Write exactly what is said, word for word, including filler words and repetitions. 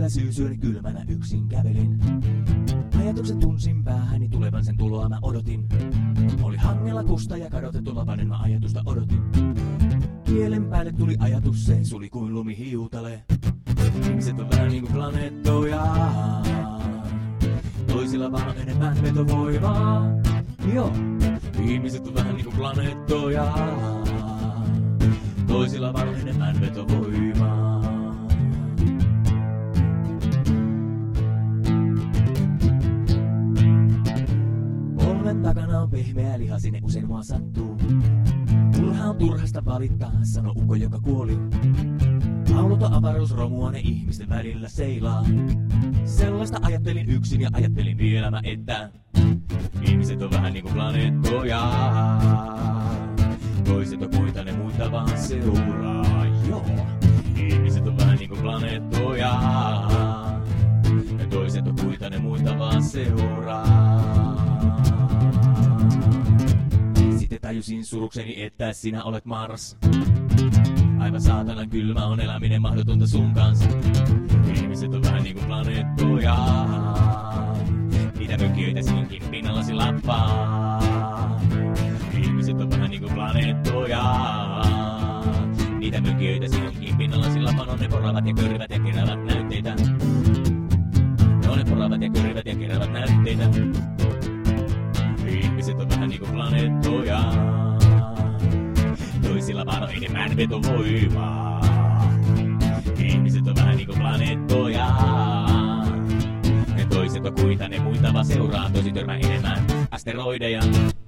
Keskellä syysyöni kylmänä yksin kävelin. Ajatuksen tunsin päähäni tulevan, sen tuloa mä odotin. Oli hangella kusta ja kadotettu lapanen, mä ajatusta odotin. Kielen päälle tuli ajatus, se suli kuin lumihiutale. Ihmiset on vähän niinku planeettoja. Toisilla vaan on enemmän vetovoimaa. Joo, ihmiset on vähän niinku planeettoja. Toisilla vaan on enemmän vetovoimaa. Polven takana on pehmeä liha, sinne usein mua sattuu. Turha on turhasta valittaa, sano ukko joka kuoli. Lauloton avaruusromua ne ihmisten välillä seilaa. Sellaista ajattelin yksin ja ajattelin vielä mä, että ihmiset on vähän niinku planeettoja. Toiset on muita, ne muita vaan seuraa. Joo, ihmiset on vähän niinku planeettoja. Ja toiset on muita, ne muita vaan seuraa. Sitten tajusin surukseni, että sinä olet Mars. Aivan saatanan kylmä on eläminen mahdotonta sun kanssa. Ihmiset on vähän niinku planeettoja. Niitä mökiöitä sinunkin pinnallasi lappaa. Ihmiset on vähän niinku planeettoja. Niitä mökiöitä sinunkin pinnallasi lappaa. On ne poravat ja körivät ja keräävät näytteitä. No ne poravat ja körivät ja keräävät näytteitä. Ihmiset on vähän niinku planeettoja. Toisilla vaan on enemmän vetovoimaa. Ihmiset on vähän niinku planeettoja. Ne toiset on kuita, ne muita vaan seuraa. Tosi törmää enemmän asteroideja.